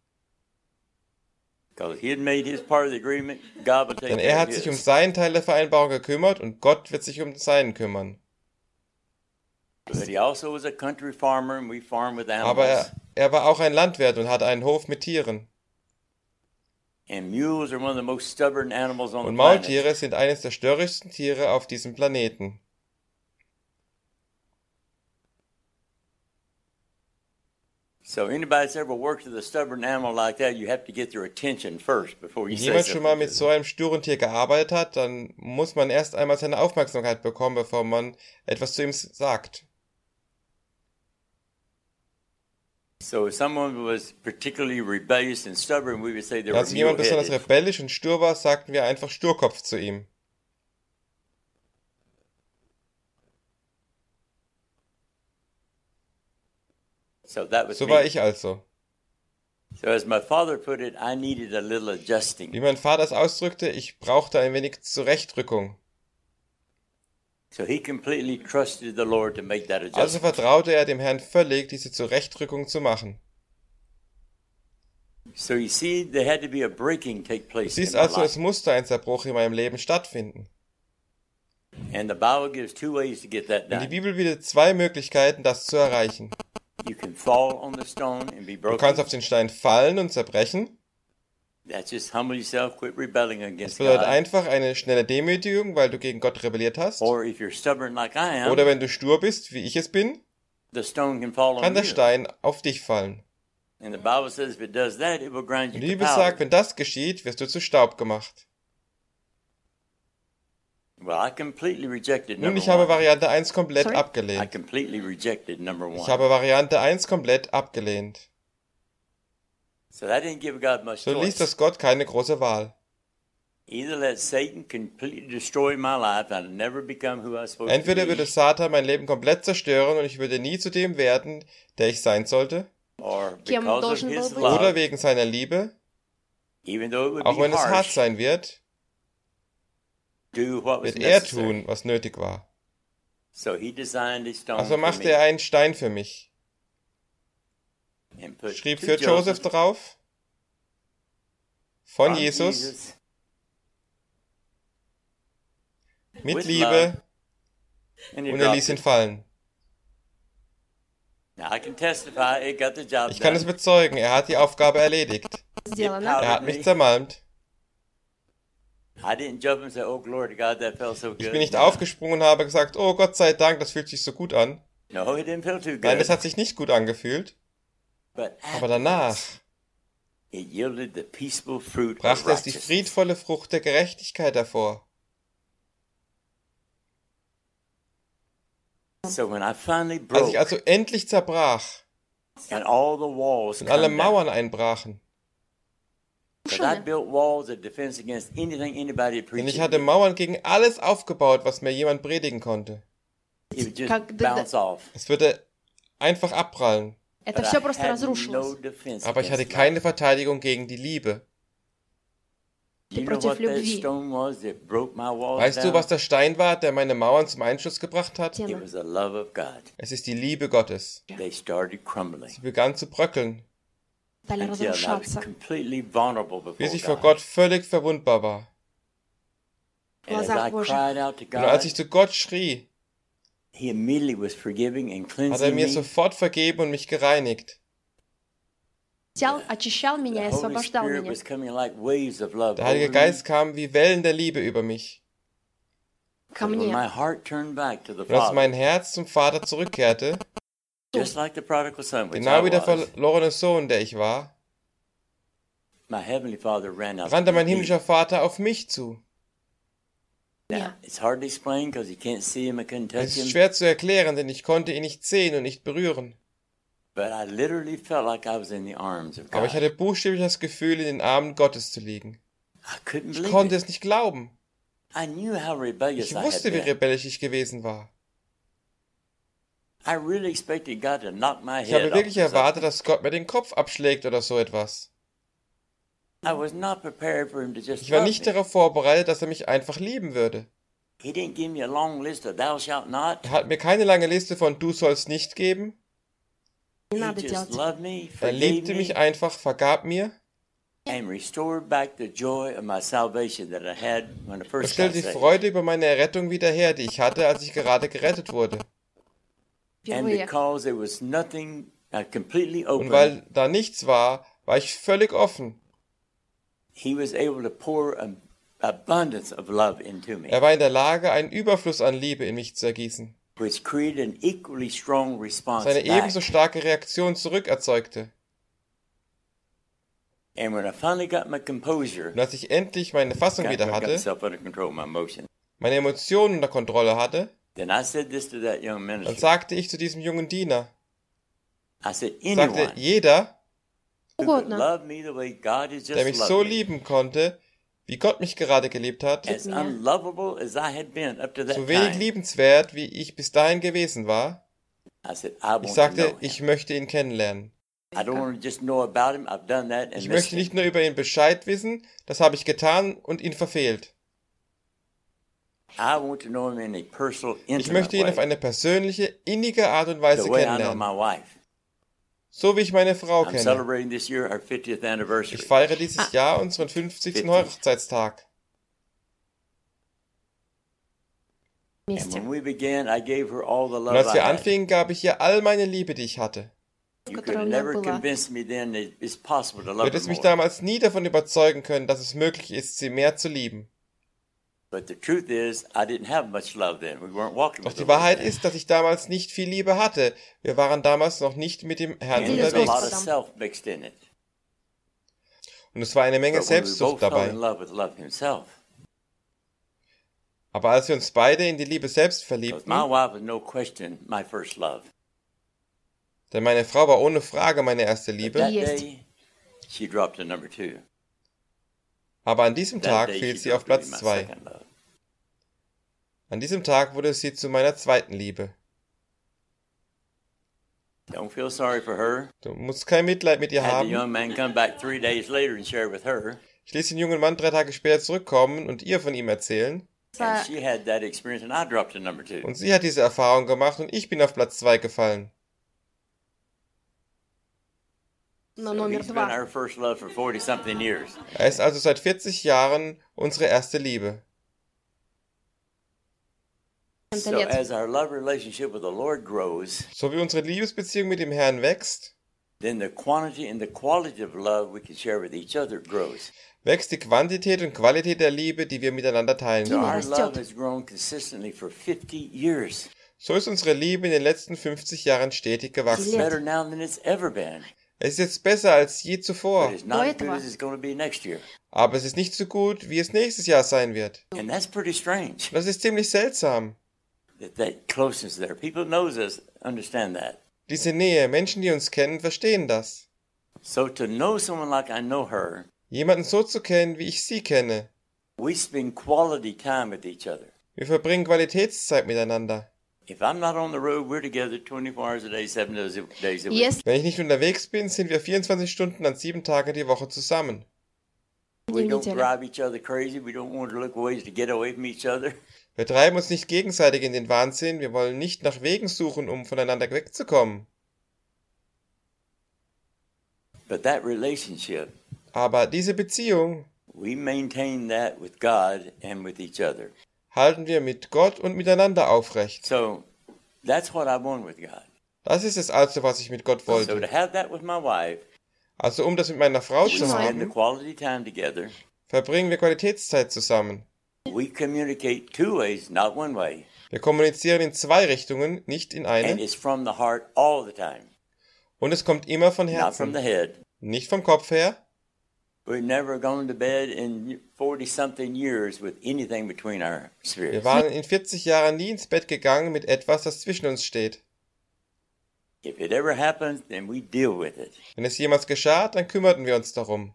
Because he had made his part of the agreement, God will take Denn er care of hat sich um his. seinen Teil der Vereinbarung gekümmert und Gott wird sich um seinen kümmern. But he also was a country farmer, and we farm with Aber animals. er war auch ein Landwirt und hatte einen Hof mit Tieren. And mules are one of the most stubborn animals on Und the planet. Maultiere sind eines der störrischsten Tiere auf diesem Planeten. So anybody that's ever worked with a stubborn animal like that, you have to get their attention first before you Wenn say jemand schon mal something mit to so einem sturen Tier gearbeitet hat, dann muss man erst einmal seine Aufmerksamkeit bekommen, bevor man etwas zu ihm sagt. them. So if someone was particularly rebellious and stubborn, we would say they were Als jemand besonders mule-headed. rebellisch und stur war, sagten wir einfach Sturkopf zu ihm. So that was So me. war ich also. So as my father put it, I needed a little adjusting. Wie mein Vater es ausdrückte, ich brauchte ein wenig Zurechtrückung. So he completely trusted the Lord to make that Also adjustment. vertraute er dem Herrn völlig, diese Zurechtrückung zu machen. So you see, there had to be a breaking take Du place in siehst my also, life. es musste ein Zerbruch in meinem Leben stattfinden. And the Bible gives two ways to get that Und die done. Bibel bietet zwei Möglichkeiten, das zu erreichen. You can fall on the stone and be Du broken. kannst auf den Stein fallen und zerbrechen. That's just humble yourself, quit rebelling Das against bedeutet God. einfach eine schnelle Demütigung, weil du gegen Gott rebelliert hast. Or if you're stubborn like I am, Oder wenn du stur bist, wie ich es bin, the stone can fall kann on der you. Stein auf dich fallen. And the Bible says if it does that, it will grind Und you die to Bibel sagt, powder. wenn das geschieht, wirst du zu Staub gemacht. Well, I completely rejected Nun, number ich habe one. Variante 1 komplett Sorry? I abgelehnt. completely rejected number Ich one. habe Variante 1 komplett abgelehnt. So that didn't give God much So ließ choice. das Gott keine große Wahl. Either let Satan completely destroy my life and I'd never become who I was supposed Entweder to würde be, Satan mein Leben komplett zerstören und ich würde nie zu dem werden, der ich sein sollte, or Кем because of должен his был быть? love, oder wegen seiner Liebe, even though it would auch be wenn es hart harsh, sein wird, do what was wird er necessary. tun, was nötig war. So he designed a stone Also for machte me er einen Stein für mich, and put schrieb to für Joseph drauf, von Jesus, mit with Liebe, love, and he und er dropped ließ ihn it. fallen. Now I can testify it got the job Ich kann es done. bezeugen, er hat die Aufgabe erledigt. Сделано. Er hat mich zermalmt. I didn't jump and say, "Oh, glory to God, that felt so good." Ich bin nicht aufgesprungen und habe gesagt, oh Gott sei Dank, das fühlt sich so gut an. No, it didn't feel too Nein, good. das hat sich nicht gut angefühlt. But Aber danach it yielded the peaceful fruit of brachte es die righteousness. friedvolle Frucht der Gerechtigkeit hervor. So when I finally Als broke ich also endlich zerbrach and all the walls und alle come down, Mauern einbrachen, because I built walls of defense against anything anybody had denn preached. ich hatte Mauern gegen alles aufgebaut, was mir jemand predigen konnte. It would just Как bounce off. Es würde einfach abprallen, Это But все I просто had no разрушилось. defense aber ich hatte against keine Verteidigung gegen die Liebe. You Ты know против what that любви. stone was that broke my walls Weißt du, down? was der Stein war, der meine Mauern zum Einsturz gebracht hat? It Стены was the love of God. Es ist die Liebe Gottes. They started crumbling Sie begann zu bröckeln, стали until I was разрушаться. completely vulnerable bis before ich vor God. Gott völlig verwundbar war. В And as глазах I Божьих. cried out to Und als God, ich zu Gott schrie, He immediately was forgiving and hat er cleansing mir me. sofort vergeben und mich gereinigt. Очищал The меня и Holy освобождал Spirit меня. was coming like waves of love Der over Heilige me. Geist kam wie Wellen der Liebe über mich. Ко And when мне. my heart turned back to the Und als Father, mein Herz zum Vater zurückkehrte, just like the prodigal son, which genau I wie der was, verlorene Sohn, der ich war, my heavenly Father ran out to rannte mein meet me. himmlischer Vater auf mich zu. Now, Ja. it's hard to explain because you can't see him, I couldn't touch Es ist him, schwer zu erklären, denn ich konnte ihn nicht sehen und nicht berühren. but I literally felt like I was in the arms of Aber ich God. hatte buchstäblich das Gefühl, in den Armen Gottes zu liegen. I couldn't Ich believe konnte it. es nicht glauben. I knew how rebellious Ich I had wusste, wie been. rebellisch ich gewesen war. I really expected God to knock my Ich head habe off. wirklich or erwartet, something. dass Gott mir den Kopf abschlägt oder so etwas. I was not prepared for him to just Ich war love nicht me. darauf vorbereitet, dass er mich einfach lieben würde. He didn't give me a long list of thou shalt not. Er hat mir keine lange Liste von Du sollst nicht geben. Не He надо just делать. loved me, Er forgave liebte me, mich einfach, vergab mir and restored back the joy of my salvation that I had when I und first got stellte die saved. Freude über meine Errettung wieder her, die ich hatte, als ich gerade gerettet wurde. And Впервые. because there was nothing completely Und open, weil da nichts war, war ich völlig offen. he was able to pour an abundance of love into me, Er war in der Lage, einen Überfluss an Liebe in mich zu ergießen, which created an equally strong response seine back. ebenso starke Reaktion zurück erzeugte. And when I finally got my composure, Und als ich endlich meine Fassung got wieder hatte, myself under control, my emotion, meine Emotionen unter Kontrolle hatte, then I said this to that young dann minister. sagte ich zu diesem jungen Diener, I said, sagte anyone jeder, who could Угодно. love me the way God has der just mich loved so me, lieben konnte, wie Gott mich gerade geliebt hat, as меня. unlovable as I had been up to that so wenig time, liebenswert, wie ich bis dahin gewesen war. I said, I want Ich to sagte, know him. ich möchte ihn kennenlernen. I don't want to just know about him. I've done that and Ich missed möchte him. nicht nur über ihn Bescheid wissen, das habe ich getan und ihn verfehlt. I want to know him in a personal, Ich intimate möchte ihn auf way, eine persönliche, innige Art und Weise the way I know kennenlernen. my wife. So wie ich meine Frau I'm kenne. celebrating this year our 50th anniversary. Ich feiere dieses Jahr unseren 50. Hochzeitstag. And Вместе. when we began, I gave her all the Und love als I wir had. anfingen, gab ich ihr all meine Liebe, die ich hatte. You которая could у меня never была. convince me then that it's possible to love Wird her es mich more. damals nie davon überzeugen können, dass es möglich ist, sie mehr zu lieben. But the truth is, I didn't have much love then. We weren't walking Doch with die the Wahrheit Lord then. ist, dass ich damals nicht viel Liebe hatte. Wir waren damals noch nicht mit dem Herrn And there's a lot unterwegs. of self mixed in it. Und es war eine Menge But when we both Selbstsucht fell dabei. in love with love himself, Aber als wir uns beide in die Liebe selbst because verliebten, my wife was no question my first love. denn meine Frau war ohne Frage meine erste But Liebe, that Yes. day, she dropped to number 2. aber an diesem That Tag day, fiel she sie auf dropped to be Platz my 2. second love. An diesem Tag wurde sie zu meiner zweiten Liebe. Don't feel sorry for her. Du musst kein Mitleid mit ihr Had the haben. young man come back 3 days later and share with her, Ich ließ den jungen Mann 3 Tage später zurückkommen und ihr von ihm erzählen. and she had that experience, and I dropped to number 2. Und sie hat diese Erfahrung gemacht und ich bin auf Platz 2 gefallen. На So номер he's been 2. our first love for 40-something years. Er ist also seit 40 Jahren unsere erste Liebe. So as our love relationship with the Lord grows, So wie unsere Liebesbeziehung mit dem Herrn wächst, then the quantity and the quality of love we can share with each other grows. wächst die Quantität und Qualität der Liebe, die wir miteinander teilen. So our rastет. love has grown consistently for 50 years. So ist unsere Liebe in den letzten 50 Jahren stetig It's gewachsen. better now than it's ever been. Es ist jetzt besser als je But zuvor, it's not as good этого. as it's going to be next year. aber es ist nicht so gut, wie es nächstes Jahr sein wird. And that's pretty strange Das ist ziemlich seltsam. that closeness there. People knows us, understand that. Diese Nähe, Menschen, die uns kennen, verstehen das. So to know someone like I know her, Jemanden so zu kennen, wie ich sie kenne. we spend quality time with each other. Wir verbringen Qualitätszeit miteinander. If I'm not on the road, we're together 24 hours a day, 7 days a week. Если Wenn ich nicht unterwegs bin, sind wir 24 Stunden an 7 Tagen die Woche zusammen. We Две don't недели. drive each other crazy. We don't want to look ways to get away from each other. Wir treiben uns nicht gegenseitig in den Wahnsinn, wir wollen nicht nach Wegen suchen, um voneinander wegzukommen. But that relationship, Aber diese Beziehung we maintain that with God and with each other. halten wir mit Gott und miteinander aufrecht. So that's what I want with God. Das ist es also, was ich mit Gott So to wollte. have that with my wife, Also um das mit meiner Frau we zu spend the haben, quality time together. verbringen wir Qualitätszeit zusammen. We communicate two ways, not one way. Wir kommunizieren in zwei Richtungen, nicht in And eine. it's from the heart all the time, Und es kommt immer von not from the Herzen, head. nicht vom Kopf her. We've never gone to bed in 40-something years with anything between our Wir spirits. waren in 40 Jahren nie ins Bett gegangen mit etwas, das zwischen uns steht. If it ever happens, then we deal with it. Wenn es jemals geschah, dann kümmerten wir uns darum.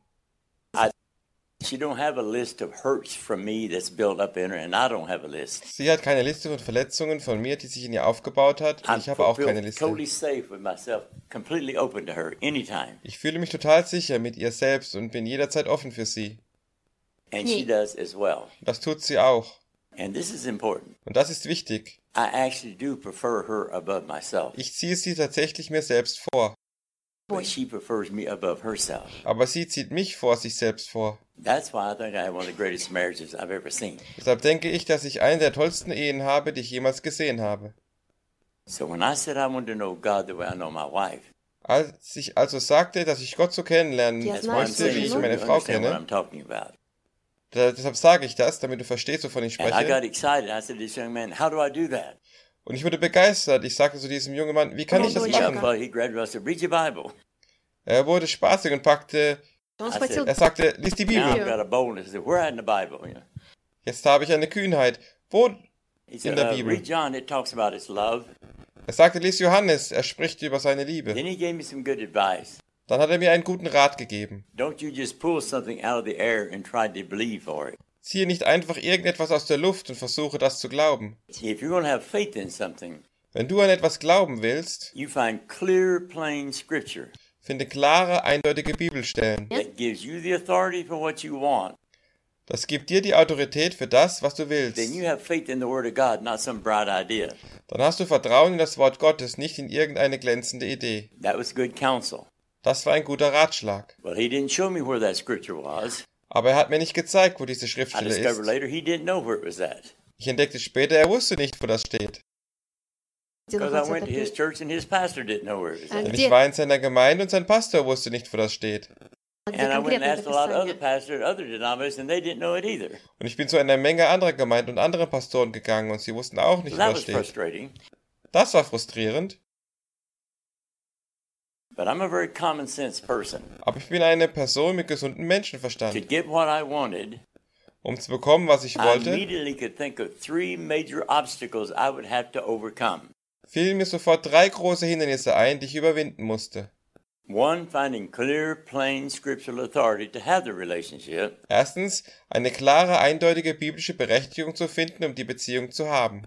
She don't have a list of hurts from me that's built up in her, and I don't have a list. Sie hat keine Liste von Verletzungen von mir, die sich in ihr aufgebaut hat, und I'm ich habe auch keine feel totally Liste. safe with myself, completely open to her anytime. Ich fühle mich total sicher mit ihr selbst und bin jederzeit offen für sie. And she does as well. Das tut sie auch. And this is important. Und das ist wichtig. I actually do prefer her above myself, Ich ziehe sie tatsächlich mir selbst vor. but she prefers me above herself. Aber sie zieht mich vor sich selbst vor. That's why I think I have one of the greatest marriages I've ever seen. Deshalb denke ich, dass ich eine der tollsten Ehen habe, die ich jemals gesehen habe. So when I said I wanted to know God the way I know my wife, Als ich also sagte, dass ich Gott so kennenlernen Ja, that's why I'm Weißt möchte, saying wie ich you meine Frau understand what kenne, I'm talking about. deshalb sage ich das, damit du verstehst, wovon ich And I got spreche. excited. I said to this young man, how do I do that? Und ich wurde begeistert. Ich sagte zu diesem jungen Mann, wie kann ich das He got machen? funny. He grabbed me. I said, read your Bible. Er wurde spaßig und packte, Он I схватил er sagte, lies die Now Bibel. I've got a boldness. I said, where at in the Bible? You know? Jetzt habe ich eine Kühnheit. Wo? He said, der Bibel. read John. It talks about his love. Er sagte, lies Johannes. Er spricht über seine Liebe. Then he gave me some good advice. Dann hat er mir einen guten Rat gegeben. Don't you just pull something out of the air and try to believe for it. Ziehe nicht einfach irgendetwas aus der Luft und versuche das zu glauben. If you're going to have faith in something, Wenn du an etwas glauben willst, you find clear, plain scripture finde klare, eindeutige Bibelstellen. that gives you the authority for what you want. Das gibt dir die Autorität für das, was du willst. Then you have faith in the Word of God, not some bright idea. Dann hast du Vertrauen in das Wort Gottes, nicht in irgendeine glänzende Idee. That was good counsel. Das war ein guter Ratschlag. Well, he didn't show me where that scripture was. Aber er hat mir nicht gezeigt, wo diese I Schriftstelle discovered ist. later he didn't know where it was at. Ich entdeckte später, er wusste nicht, wo das steht. где Because I находится went to это his church and his pastor didn't know where it was А at. Denn где? ich war in seiner Gemeinde und sein Pastor wusste nicht, wo das steht. где And I went and конкретно asked a lot of other Писание. pastors, other denominations, and they didn't know it either. Und ich bin zu einer Menge anderer Gemeinden und anderen Pastoren gegangen und sie wussten auch So nicht, wo that das was steht. frustrating. Das war frustrierend. But I'm a very common sense person. Aber ich bin eine Person mit gesundem To Menschenverstand. get what I wanted, Um zu bekommen, was ich I wollte, immediately could think of 3 major obstacles I would have to overcome. fielen mir sofort 3 große Hindernisse ein, die ich überwinden musste. 1, finding clear, plain scriptural authority to have the relationship. Erstens, eine klare, eindeutige biblische Berechtigung zu finden, um die Beziehung zu haben.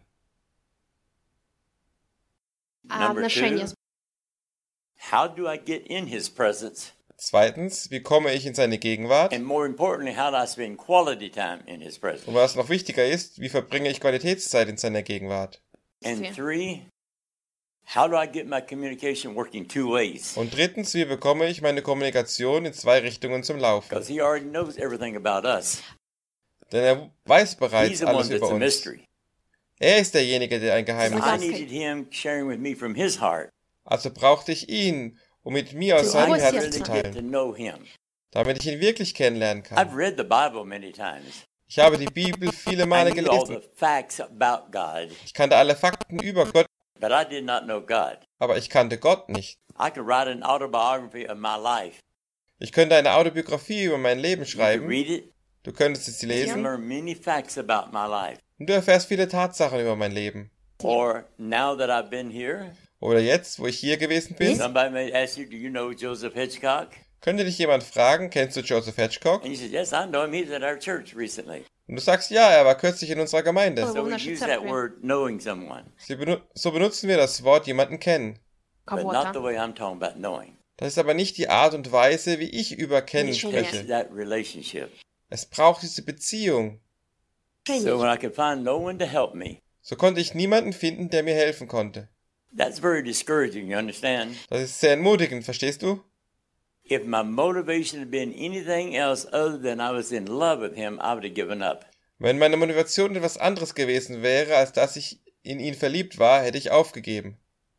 А Number отношения 2, how do I get in his presence? Zweitens, wie komme ich in seine Gegenwart? And more importantly, how do I spend quality time in his presence? Und was noch wichtiger ist, wie verbringe ich Qualitätszeit in seiner Gegenwart? And 3, how do I get my communication working 2 ways? Und drittens, wie bekomme ich meine Kommunikation in 2 Richtungen zum Laufen? Because he already knows everything about us. Denn er weiß He's bereits the one alles that's über a uns. mystery. Er ist derjenige, der ein So Geheimnis I ist. needed him sharing with me from his heart. Also brauchte ich ihn, um mit mir aus Zu seinem Herzen I Herzen really zu get to teilen, know him. damit ich ihn wirklich kennenlernen I've kann. read the Bible many times. Ich habe die Bibel viele Male I knew all gelesen. the facts about God, Ich kannte alle Fakten über Gott, but I did not know God. aber ich kannte Gott nicht. I could write an autobiography of my life. Ich könnte eine Autobiografie über mein Leben You could schreiben. read it. Du könntest sie You can lesen learn many facts about my life. und du erfährst viele Tatsachen über mein Leben. Or now that I've been here, Oder jetzt, wo ich hier gewesen bin, somebody may ask you, do you know Joseph Hitchcock? könnte dich jemand fragen, kennst du Joseph Hitchcock? And you say, yes, I know him. He's at our church recently. Und du sagst, ja, er war kürzlich in unserer Gemeinde. So we нашей use that церкви. word knowing someone, So benutzen wir das Wort jemanden kennen. but not the кого-то. way I'm talking about knowing. Das ist aber nicht die Art und Weise, wie ich über Kennen Nicht It's spreche. that relationship. Es braucht diese Beziehung. So when I could find no one to help me, So konnte ich niemanden finden, der mir helfen konnte. that's very discouraging, you understand? Das ist sehr entmutigend, verstehst du? If my motivation had been anything else other than I was in love with him, I would have given up. Wenn meine Motivation etwas anderes gewesen wäre, als dass ich in ihn verliebt war, hätte ich aufgegeben.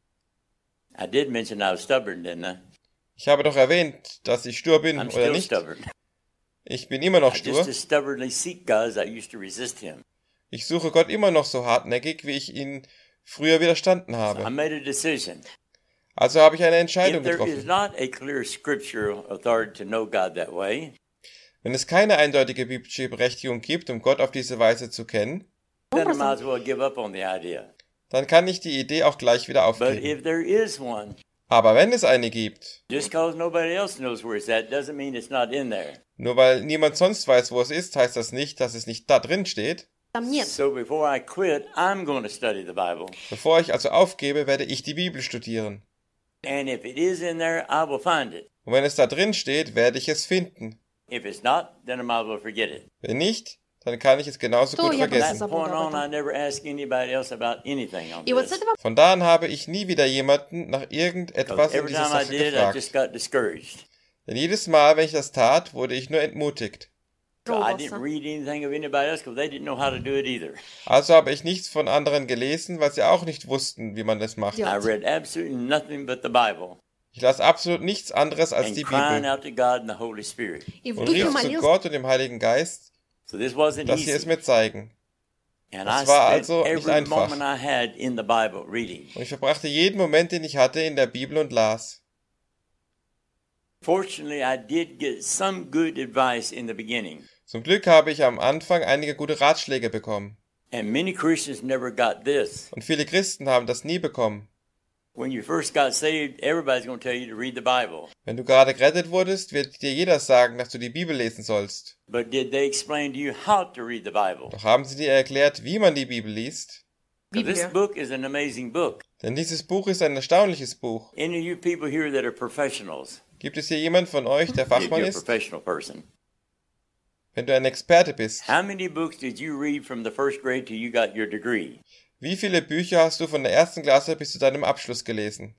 I did mention I was stubborn, didn't I? Ich habe doch erwähnt, dass ich stur bin I'm oder still nicht. stubborn. Ich bin immer noch I just stur. as stubbornly seek God as I used to resist him. Ich suche Gott immer noch so hartnäckig, wie ich ihn früher widerstanden So I habe. made a decision. Also habe ich eine Entscheidung If there is getroffen. not a clear scriptural authority to know God that way, Wenn es keine eindeutige biblische Berechtigung gibt, um Gott auf diese Weise zu kennen, then I might as well give up on the idea. dann kann ich die Idee auch gleich wieder But aufgeben. if there is one, Aber wenn es eine gibt, just because nobody else knows where it's at doesn't mean it's not in there. nur weil niemand sonst weiß, wo es ist, heißt das nicht, dass es nicht da drin steht. Там нет. So before I quit, I'm going to study the Bible. Bevor ich also aufgebe, werde ich die Bibel studieren. And if it is in there, I will find it. Und wenn es da drin steht, werde ich es finden. If it's not, then I might as well forget it. Wenn nicht, dann kann ich es genauso So, gut ja, From that vergessen. забыл point об on, этом. I never ask anybody else about anything on И вот с this. этого Von da an habe ich nie wieder jemanden nach irgendetwas Because in every dieser time I Sache did, I gefragt. just got discouraged. Denn jedes Mal, wenn ich das tat, wurde ich nur entmutigt. So I пробовался. didn't read anything of anybody else because they didn't know how to do it either. Also habe ich nichts von anderen gelesen, weil sie auch nicht wussten, wie man das macht. Ja. I read absolutely nothing but the Bible Ich las absolut nichts anderes als and die crying Bibel out to God and the Holy Spirit. И в und духе rief zu молился. Gott und dem Heiligen Geist, So this wasn't dass sie es easy. mir zeigen. And Das I war spent also nicht every einfach. moment I had in the Bible reading. Und ich verbrachte jeden Moment, den ich hatte, in der Bibel und las. Fortunately, I did get some good advice in the beginning. Zum Glück habe ich am Anfang einige gute Ratschläge bekommen. And many Christians never got this. Und viele Christen haben das nie bekommen. When you first got saved, everybody's going to tell you to read the Bible. Wenn du gerade gerettet wurdest, wird dir jeder sagen, dass du die Bibel lesen sollst. But did they explain to you how to read the Bible? Doch haben sie dir erklärt, wie man die Bibel liest? 'Cause this Библия. book is an amazing book. Denn dieses Buch ist ein erstaunliches Buch. Any of you people here that are professionals, Gibt es hier jemand von euch, der if Fachmann you're a ist? professional person, Wenn du ein Experte bist, how many books did you read from the first grade till you got your degree? wie viele Bücher hast du von der ersten Klasse bis zu deinem Abschluss gelesen?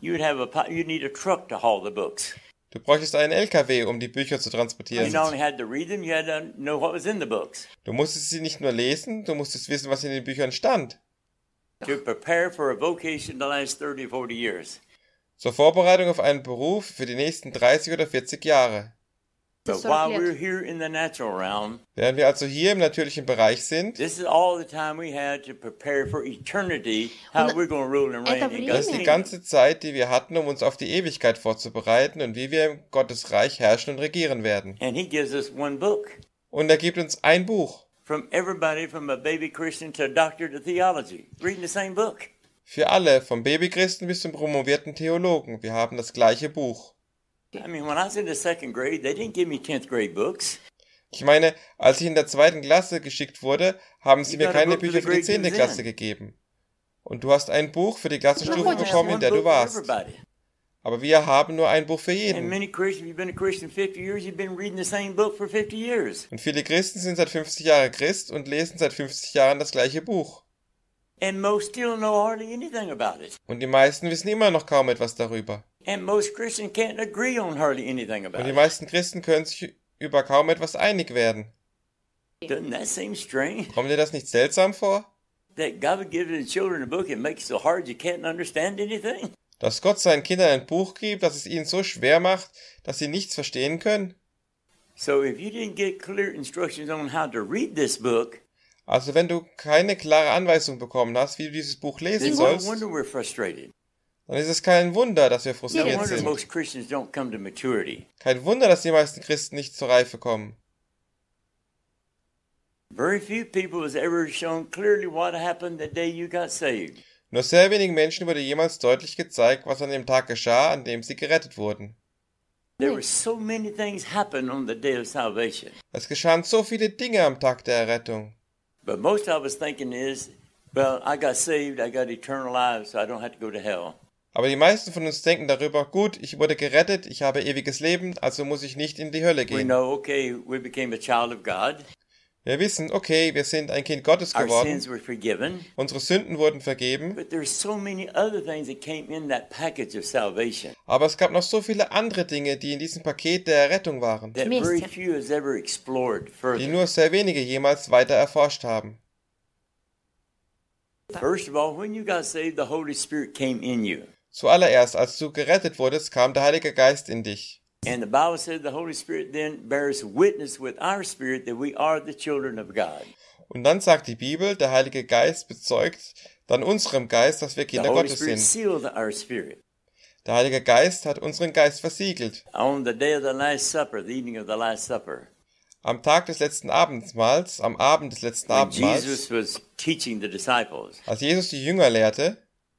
You'd need a truck to haul the books. Du bräuchtest einen LKW, um die Bücher zu You transportieren. not only had to read them, you had to know what was in the books. Du musstest sie nicht nur lesen, du musstest wissen, was in den Büchern stand. To prepare for a vocation to last 30 or 40 years. Zur Vorbereitung auf einen Beruf für die nächsten 30 oder 40 Jahre. But 40 while лет. we're here in the natural realm, Während wir also hier im natürlichen Bereich sind, this is all the time we had to prepare for eternity, how Und we're going to rule and reign это in das God's ist die kingdom. ganze Zeit, die wir hatten, um uns auf die Ewigkeit vorzubereiten und wie wir in Gottes Reich herrschen und regieren werden. And he gives us one book. Und er gibt uns ein Buch. From everybody from a baby Christian to a doctor to theology, reading the same book. Für alle, vom Babychristen bis zum promovierten Theologen. Wir haben das gleiche Buch. I mean, when I was in the second grade, they didn't give me 10th grade books. Ich meine, als ich in der 2. Klasse geschickt wurde, haben sie You mir got a keine book for Bücher the für die grade 10. you was Klasse in. gegeben. Und du hast ein Buch für die Klassenstufe Proходишь. bekommen, in One der book du for warst. everybody. Aber wir haben nur ein Buch für And jeden. many Christians, you've been a Christian 50 years, you've been reading the same book for 50 years. Und viele Christen sind seit 50 Jahren Christ und lesen seit 50 Jahren das gleiche Buch. And most still know hardly anything about it. Und die meisten wissen immer noch kaum etwas darüber. And most Christians can't agree on hardly anything about Und die it. meisten Christen können sich über kaum etwas einig werden. Doesn't that seem strange? Kommt dir das nicht seltsam vor? That God would give the children a book and make it so hard you can't understand anything? Dass Gott seinen Kindern ein Buch gibt, das es ihnen so schwer macht, dass sie nichts verstehen können? So if you didn't get clear instructions on how to read this book, Also wenn du keine klare Anweisung bekommen hast, wie du dieses Buch lesen then no sollst, wonder we're frustrated. dann ist es kein Wunder, dass wir No frustriert wonder sind. most Christians don't come to maturity. Kein Wunder, dass die meisten Christen nicht zur Reife kommen. Very few people was ever shown clearly what happened the day you got saved. Nur sehr wenigen Menschen wurde jemals deutlich gezeigt, was an dem Tag geschah, an dem sie gerettet wurden. There were so many things happen on the day of salvation. Es geschahen so viele Dinge am Tag der Errettung. But most of us thinking is, well, I got saved, I got eternal life, so I don't have to go to hell. Aber die meisten von uns denken darüber, gut, ich wurde gerettet, ich habe ewiges Leben, also muss ich nicht in die Hölle We gehen. know, okay, we became a child of God. Wir wissen, okay, wir sind ein Kind Gottes Our geworden, sins were forgiven. unsere Sünden wurden vergeben, But there's so many other things that came in that package of salvation aber es gab noch so viele andere Dinge, die in diesem Paket der Errettung waren, that Mist. very few has ever explored die further. nur sehr wenige jemals weiter erforscht haben. First of all, when you got saved, the Holy Spirit came in you. Zuallererst, als du gerettet wurdest, kam der Heilige Geist in dich. And the Bible said the Holy Spirit then bears witness with our spirit that we are the children of God. Und dann sagt die Bibel, der Heilige Geist bezeugt dann unserem Geist, dass wir The Kinder Holy Gottes Spirit sind. sealed our spirit. Der Heilige Geist hat unseren Geist versiegelt. On the day of the Last Supper, the evening of the Last Supper, Am Tag des letzten Abendmahls, am Abend des letzten when Abendmahls, Jesus was teaching the disciples, als Jesus die Jünger lehrte,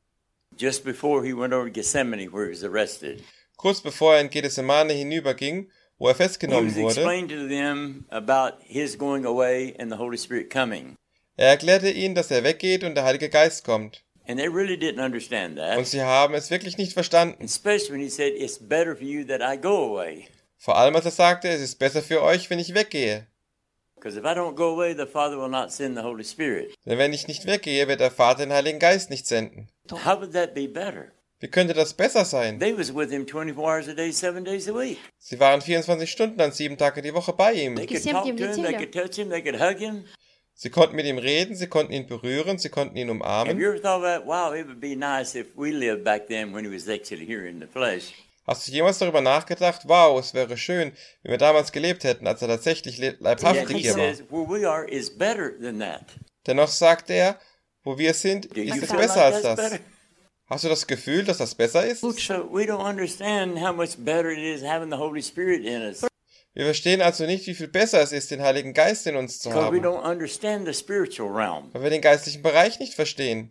just before he went over to Gethsemane where he was arrested, kurz bevor er in Gethsemane hinüberging, wo er he festgenommen was wurde, explaining to them about his going away and the Holy Spirit coming. er erklärte ihnen, dass er weggeht und der Heilige Geist kommt. And they really didn't understand Und that, sie haben es wirklich nicht verstanden. especially when he said, it's better for you that I go away. Vor allem, als er sagte, es ist besser für euch, wenn ich weggehe. Because if I don't go away, the Father will not send the Holy Spirit. Denn wenn ich nicht weggehe, wird der Vater den Heiligen Geist nicht senden. How would that be better? Wie könnte das besser sein? They was with him 24 hours a day, 7 days a week. Sie waren 24 Stunden an 7 Tage die Woche bei ihm. They could Sie haben talk to ihm him, they erzählt. could touch him, they could hug him. Sie konnten mit ihm reden, sie konnten ihn berühren, sie konnten ihn Have umarmen. you ever thought about, wow, it would be nice if we lived back then when he was actually here in the flesh? Hast du jemals darüber nachgedacht, wow, es wäre schön, wenn wir damals gelebt hätten, als er tatsächlich Yet leibhaftig he hier war? says, where we are is better than that. Dennoch sagt er, wo wir sind, Do you ist es feel besser like als that's das. better? Hast du das Gefühl, dass das besser ist? So we don't understand how much better it is having the Holy Spirit in us. Wir verstehen also nicht, wie viel besser es ist, den Heiligen Geist in uns zu Because we haben, don't understand the spiritual realm. weil wir den geistlichen Bereich nicht verstehen.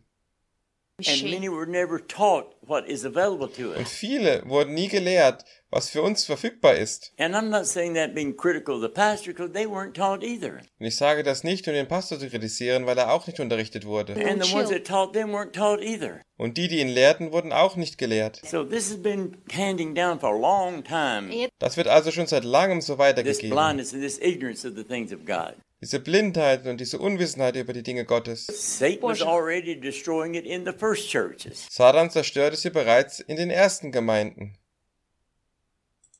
And many were never taught what is available to Und us. viele wurden nie gelehrt, was für uns verfügbar ist. And I'm not saying that being critical of the pastor, because they weren't taught either. Und ich sage das nicht, um den Pastor zu kritisieren, weil er auch nicht unterrichtet wurde. And the ones that taught them weren't taught either. Und die ihn lehrten, wurden auch nicht gelehrt. So this has been handing down for a long time, Das wird also schon seit langem so this weitergegeben. blindness and this ignorance of the things of God. Diese Blindheit und diese Unwissenheit über die Dinge Gottes. Satan was already destroying it in the first churches. Satan zerstörte sie bereits in den ersten Gemeinden.